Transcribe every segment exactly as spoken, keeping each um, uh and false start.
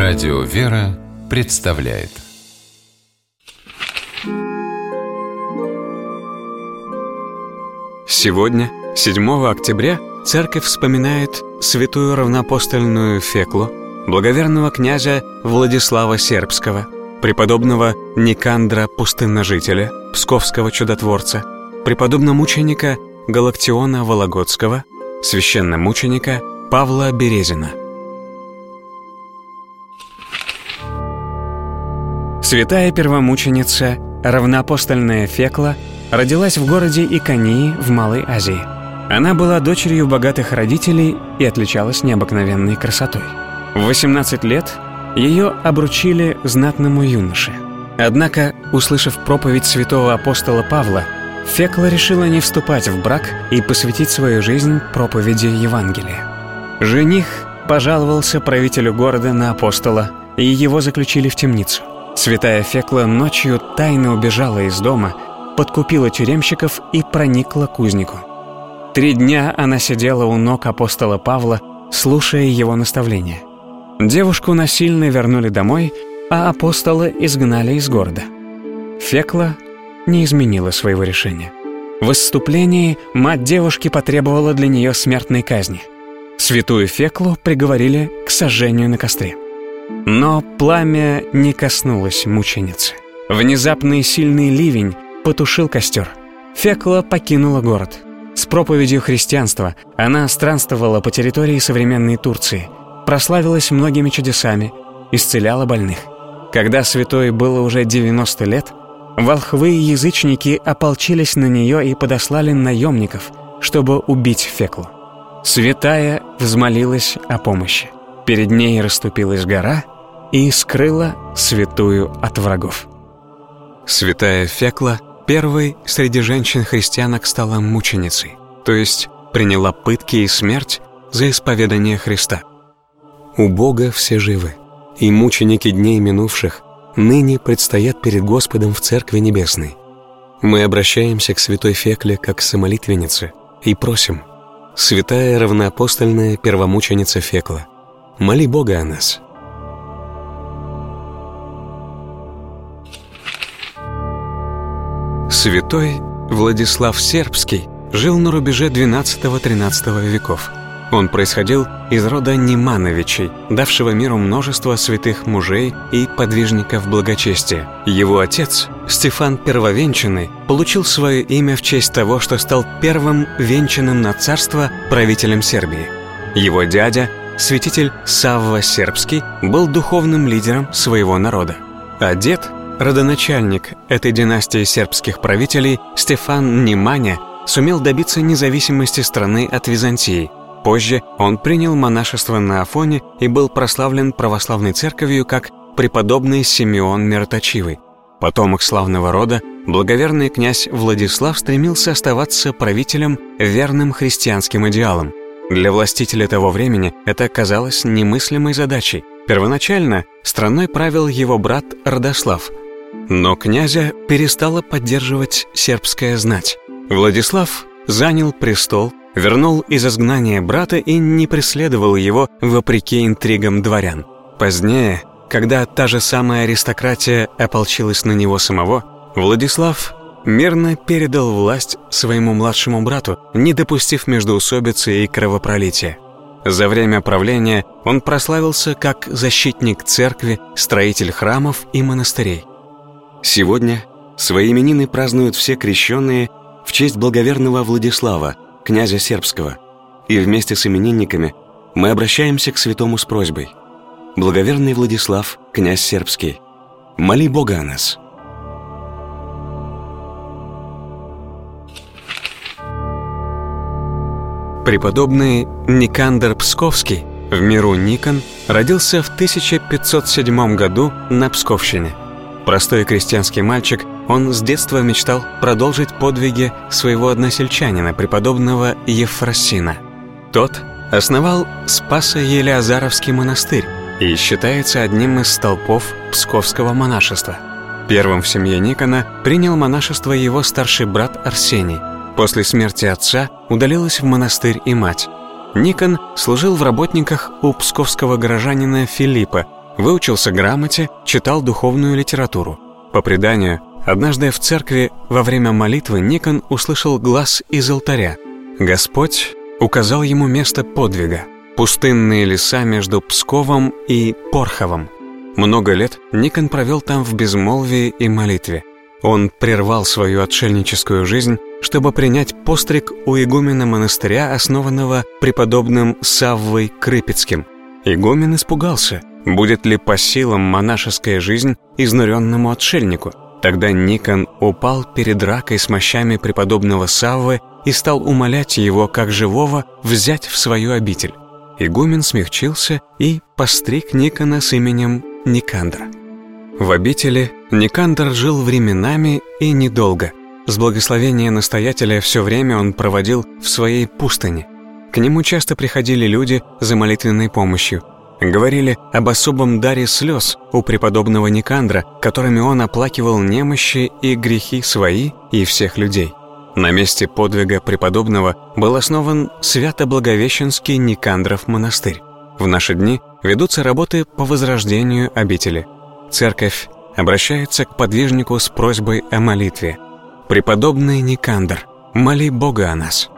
Радио «Вера» представляет. Сегодня, седьмого октября, Церковь вспоминает святую равноапостольную Феклу, благоверного князя Владислава Сербского, преподобного Никандра Пустынножителя, псковского чудотворца, преподобномученика Галактиона Вологодского, священномученика Павла Березина. Святая первомученица, равноапостольная Фекла, родилась в городе Иконии в Малой Азии. Она была дочерью богатых родителей и отличалась необыкновенной красотой. В восемнадцать лет ее обручили знатному юноше. Однако, услышав проповедь святого апостола Павла, Фекла решила не вступать в брак и посвятить свою жизнь проповеди Евангелия. Жених пожаловался правителю города на апостола, и его заключили в темницу. Святая Фекла ночью тайно убежала из дома, подкупила тюремщиков и проникла к узнику. Три дня она сидела у ног апостола Павла, слушая его наставления. Девушку насильно вернули домой, а апостола изгнали из города. Фекла не изменила своего решения. В выступлении мать девушки потребовала для нее смертной казни. Святую Феклу приговорили к сожжению на костре. Но пламя не коснулось мученицы. Внезапный сильный ливень потушил костер. Фекла покинула город. С проповедью христианства она странствовала по территории современной Турции, прославилась многими чудесами, исцеляла больных. Когда святой было уже девяносто лет, волхвы и язычники ополчились на нее и подослали наемников, чтобы убить Феклу. Святая взмолилась о помощи. Перед ней расступилась гора и скрыла святую от врагов. Святая Фекла первой среди женщин-христианок стала мученицей, то есть приняла пытки и смерть за исповедание Христа. У Бога все живы, и мученики дней минувших ныне предстоят перед Господом в Церкви Небесной. Мы обращаемся к святой Фекле как к самолитвеннице и просим: святая равноапостольная первомученица Фекла, моли Бога о нас. Святой Владислав Сербский жил на рубеже двенадцатого-тринадцатого веков. Он происходил из рода Немановичей, давшего миру множество святых мужей и подвижников благочестия. Его отец, Стефан Первовенчанный, получил свое имя в честь того, что стал первым венчанным на царство правителем Сербии. Его дядя, святитель Савва Сербский, был духовным лидером своего народа. А дед, родоначальник этой династии сербских правителей, Стефан Неманя, сумел добиться независимости страны от Византии. Позже он принял монашество на Афоне и был прославлен православной церковью как преподобный Симеон Мироточивый. Потомок славного рода, благоверный князь Владислав стремился оставаться правителем, верным христианским идеалам. Для властителя того времени это казалось немыслимой задачей. Первоначально страной правил его брат Родослав, но князя перестала поддерживать сербская знать. Владислав занял престол, вернул из изгнания брата и не преследовал его вопреки интригам дворян. Позднее, когда та же самая аристократия ополчилась на него самого, Владислав мирно передал власть своему младшему брату, не допустив междоусобицы и кровопролития. За время правления он прославился как защитник церкви, строитель храмов и монастырей. Сегодня свои именины празднуют все крещенные в честь благоверного Владислава, князя Сербского, и вместе с именинниками мы обращаемся к святому с просьбой: благоверный Владислав, князь Сербский, моли Бога о нас. Преподобный Никандр Псковский, в миру Никон, родился в тысяча пятьсот седьмом году на Псковщине. Простой крестьянский мальчик, он с детства мечтал продолжить подвиги своего односельчанина, преподобного Ефросина. Тот основал Спасо-Елеазаровский монастырь и считается одним из столпов псковского монашества. Первым в семье Никона принял монашество его старший брат Арсений. После смерти отца удалилась в монастырь и мать. Никон служил в работниках у псковского горожанина Филиппа, выучился грамоте, читал духовную литературу. По преданию, однажды в церкви во время молитвы Никон услышал глас из алтаря. Господь указал ему место подвига – пустынные леса между Псковом и Порховом. Много лет Никон провел там в безмолвии и молитве. Он прервал свою отшельническую жизнь, чтобы принять постриг у игумена монастыря, основанного преподобным Саввой Крыпецким. Игумен испугался, будет ли по силам монашеская жизнь изнуренному отшельнику. Тогда Никон упал перед ракой с мощами преподобного Саввы и стал умолять его, как живого, взять в свою обитель. Игумен смягчился и постриг Никона с именем Никандра. В обители Никандр жил временами и недолго. С благословения настоятеля все время он проводил в своей пустыне. К нему часто приходили люди за молитвенной помощью. Говорили об особом даре слез у преподобного Никандра, которыми он оплакивал немощи и грехи свои и всех людей. На месте подвига преподобного был основан Свято-Благовещенский Никандров монастырь. В наши дни ведутся работы по возрождению обители. Церковь обращается к подвижнику с просьбой о молитве. «Преподобный Никандр, моли Бога о нас».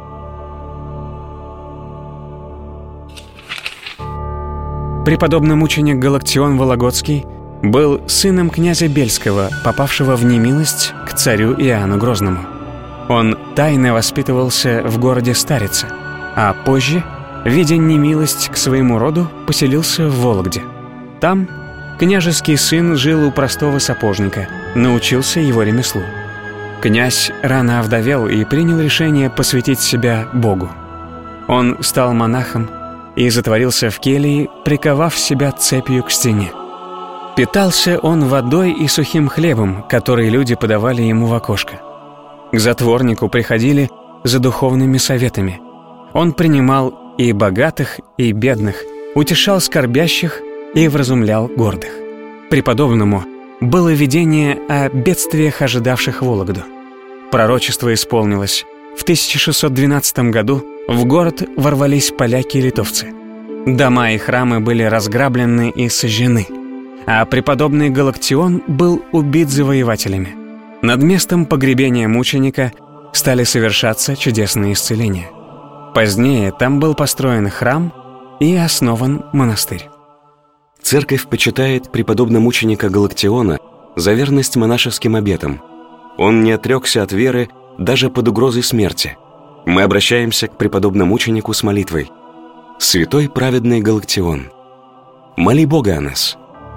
Преподобный мученик Галактион Вологодский был сыном князя Бельского, попавшего в немилость к царю Иоанну Грозному. Он тайно воспитывался в городе Старице, а позже, видя немилость к своему роду, поселился в Вологде. Там княжеский сын жил у простого сапожника, научился его ремеслу. Князь рано овдовел и принял решение посвятить себя Богу. Он стал монахом и затворился в келье, приковав себя цепью к стене. Питался он водой и сухим хлебом, которые люди подавали ему в окошко. К затворнику приходили за духовными советами. Он принимал и богатых, и бедных, утешал скорбящих и вразумлял гордых. Преподобному было видение о бедствиях, ожидавших Вологду. Пророчество исполнилось. В тысяча шестьсот двенадцатом году в город ворвались поляки и литовцы. Дома и храмы были разграблены и сожжены, а преподобный Галактион был убит завоевателями. Над местом погребения мученика стали совершаться чудесные исцеления. Позднее там был построен храм и основан монастырь. Церковь почитает преподобно-мученика Галактиона за верность монашеским обетам. Он не отрекся от веры даже под угрозой смерти. Мы обращаемся к преподобному-мученику с молитвой. Святой праведный Галактион, моли Бога о нас.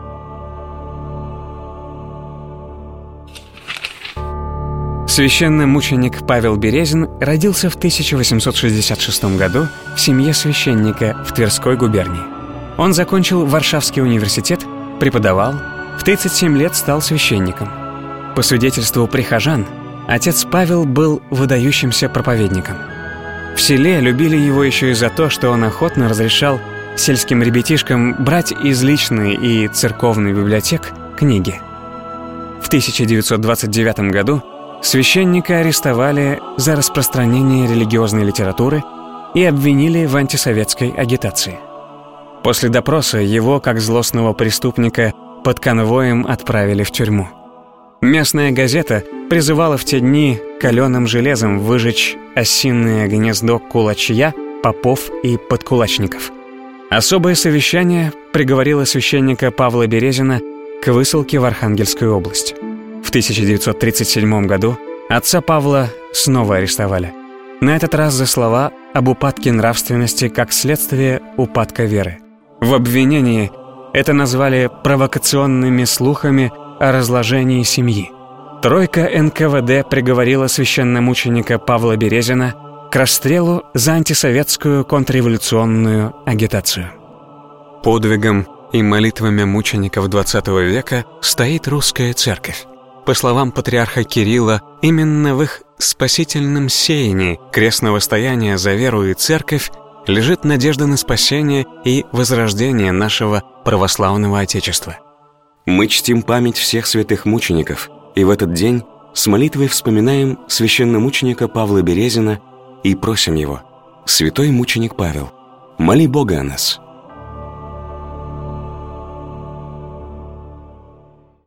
Священномученик Павел Березин родился в тысяча восемьсот шестьдесят шестом году в семье священника в Тверской губернии. Он закончил Варшавский университет, преподавал, в тридцать семь лет стал священником. По свидетельству прихожан, отец Павел был выдающимся проповедником. В селе любили его еще и за то, что он охотно разрешал сельским ребятишкам брать из личной и церковной библиотек книги. В тысяча девятьсот двадцать девятом году священника арестовали за распространение религиозной литературы и обвинили в антисоветской агитации. После допроса его, как злостного преступника, под конвоем отправили в тюрьму. Местная газета призывала в те дни каленым железом выжечь осиное гнездо кулачья, попов и подкулачников. Особое совещание приговорило священника Павла Березина к высылке в Архангельскую область. В тысяча девятьсот тридцать седьмом году отца Павла снова арестовали. На этот раз за слова об упадке нравственности как следствие упадка веры. В обвинении это назвали провокационными слухами о разложении семьи. Тройка эн ка вэ дэ приговорила священномученика Павла Березина к расстрелу за антисоветскую контрреволюционную агитацию. Подвигом и молитвами мучеников двадцатого века стоит русская церковь. По словам патриарха Кирилла, именно в их спасительном сеянии крестного стояния за веру и церковь лежит надежда на спасение и возрождение нашего православного Отечества. Мы чтим память всех святых мучеников, и в этот день с молитвой вспоминаем священномученика Павла Березина и просим его: «Святой мученик Павел, моли Бога о нас».